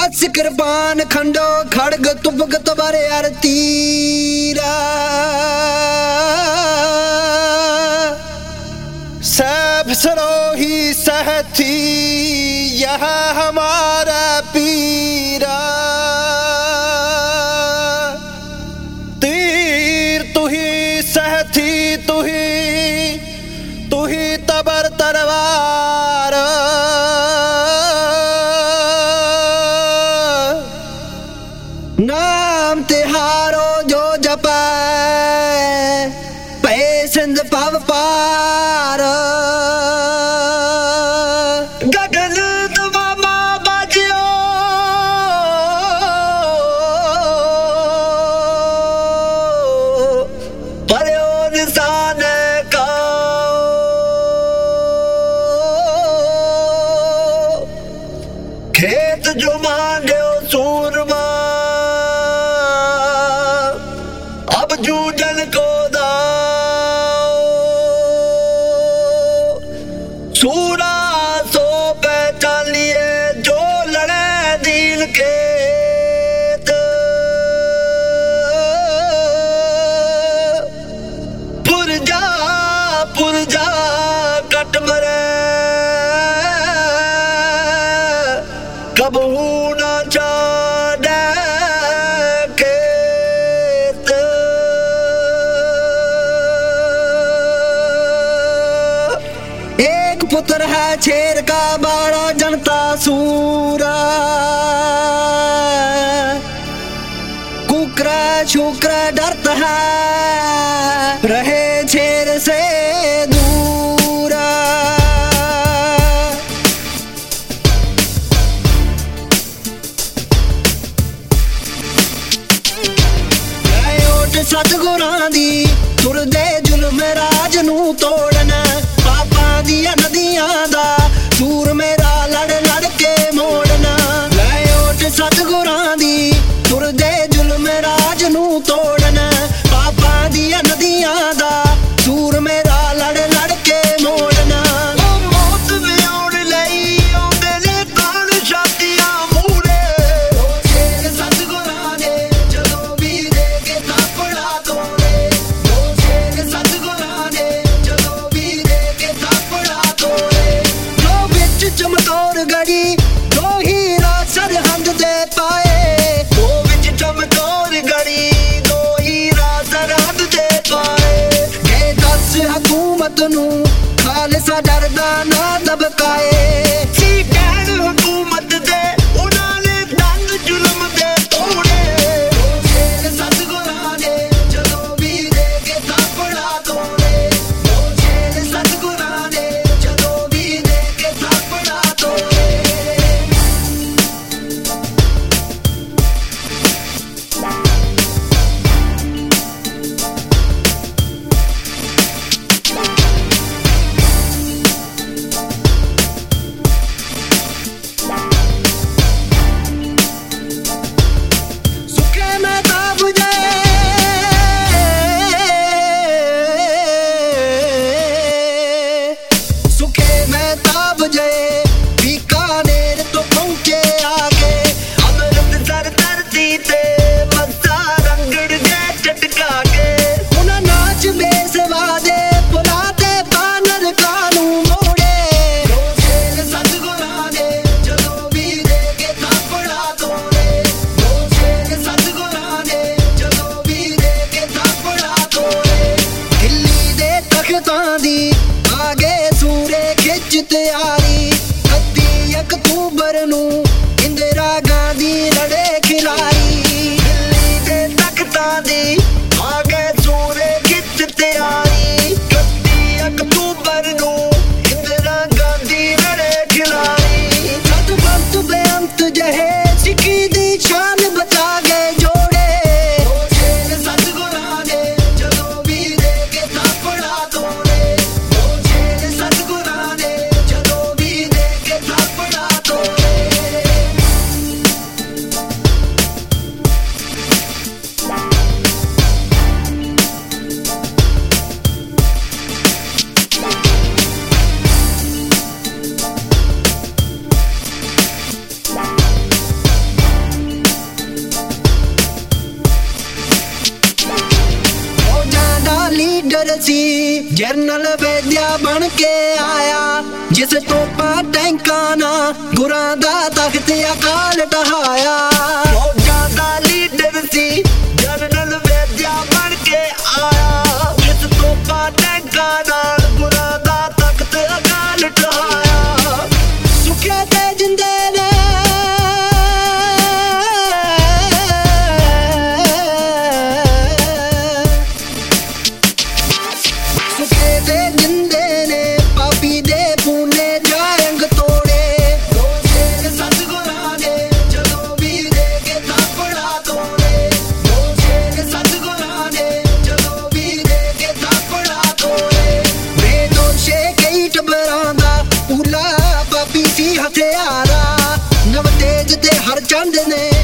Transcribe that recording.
बस कृपान खंडो खड़ग तुपक तबारे यार तीरा सब सरोही सहथी यह हमारा पीरा तीर तुही सहथी तुही तबर तरवार नाम तिहारो जो जपै पै सिंध पव पार गगन दवामा बाजियो पर्यो निशान का खेत जो मांगो सूरमा अब जूझन को दाओ सूरा सो पहचान लिए जो लड़े दीन के पुरजा कट मरे कबू ना चाड़े खेत एक पुत्र है शेर का बाड़ा जनता सूरा कुकरा शुक्र डरता है रहे शेर से दूरा सतगुरां दी तुरदे जुल्म राज नू तोड़ना पापां दियां नदियां दा सूर मेरा लड़ लड़ के मोड़ना लै उठ सतगुरां दी तुरदे जुल्म राज नू तोड़ना पापां दियां नदियां दा सूर मेरा लड़ लड़ के मोड़ना मौत में आउण लई आउंदे ने काल छातियां मूड़े शेर सतगुरां दे जदों भी दे के थापड़ा तोड़े शेर सतगुरां दे जदों भी दे के थापड़ा तोड़े जो विच चमकौर गड़ी दो हीरा सरहंद दे पाए दो विच चमकौर गड़ी दो हीरा सरहंद दे पाए के दस हुकूमत नू खालसा डरदा ना दबकाए सी कहण हुकूमत दे उन्हां ने दंग जुल्म दे तोड़े शेर सतगुरां दे जदों भी दे के थापड़ा तोड़े शेर सतगुरां दे जदों भी दे के थापड़ा तोड़े सुखे में ताप जाए सुखे में ताप जाए बीकानेर तो पहुंचे आगे अमृतसर धरती ते मस्सा रंगड़ गए चटका के उन्हें नाच बेसवा दे बुलाते बानर कानू मोड़े शेर सतगुरां दे जदों भी दे के थापड़ा तोड़े शेर सतगुरां दे जदों भी दे के थापड़ा तोड़े दिल्ली दे तख्तां दी आगे सूरे खिच तैयारी 31 अक्तूबर नू इंदिरा गांधी लड़े खिलाड़ी दिल्ली दे तख्तां दी आगे सूरे खिच तैयारी 31 अक्तूबर नू इंदिरा गांधी लड़े खिलाड़ी सतवंत बेअंत जहे सिक्की दी शान बचा गए जोड़े शेर सतगुरां दे जदों भी दे के थापड़ा तोड़े शेर सतगुरां दे जदों भी दे के थापड़ा तोड़े ਲੀਡਰ ਸੀ ਜਰਨਲ ਵੇਦਿਆ ਬਣ ਕੇ ਆਇਆ ਜਿਸ ਤੋਪਾਂ ਟੈਂਕਾਂ ਨਾਲ ਗੁਰਾਂ ਦਾ ਤਖਤ ਅਕਾਲ ਢਹਾਇਆ ਫੌਜਾਂ ਦਾ ਲੀਡਰ ਸੀ ਜਰਨਲ ਵੇਦਿਆ ਬਣ ਕੇ ਆਇਆ ਜਿਸ ਤੋਪਾਂ ਟੈਂਕਾਂ ਨਾਲ ਗੁਰਾਂ ਦਾ ਤਖਤ ਅਕਾਲ ਢਹਾਇਆ ਸੁਖਿਆ ਤੇ ਜਿੰਦੇ ਨੇ ਸੁਖੇ ਤੇ ਜਿੰਦੇ ਨੇ ਪਾਪੀ ਦੇ ਪੂਨੇ ਜਾਇੰਗ ਤੋੜੇ ਦੋ ਸ਼ੇਰ ਸਤਿਗੁਰਾਂ ਨੇ ਜਦੋਂ ਵੀ ਦੇ ਕੇ ਥਾਪੜਾ ਤੋੜੇ ਦੋ ਸ਼ੇਰ ਸਤਿਗੁਰਾਂ ਨੇ ਜਦੋਂ ਵੀ ਦੇ ਕੇ ਥਾਪੜਾ ਤੋੜੇ ਬੇਦੋਸ਼ੇ ਕਈ ਟੱਬਰਾਂ ਦਾ ਪੂਲਾ ਪਾਪੀ ਸੀ ਹਥਿਆਰਾ ਨਵ ਤੇਜ ਤੇ ਹਰ ਚੰਦ ਨੇ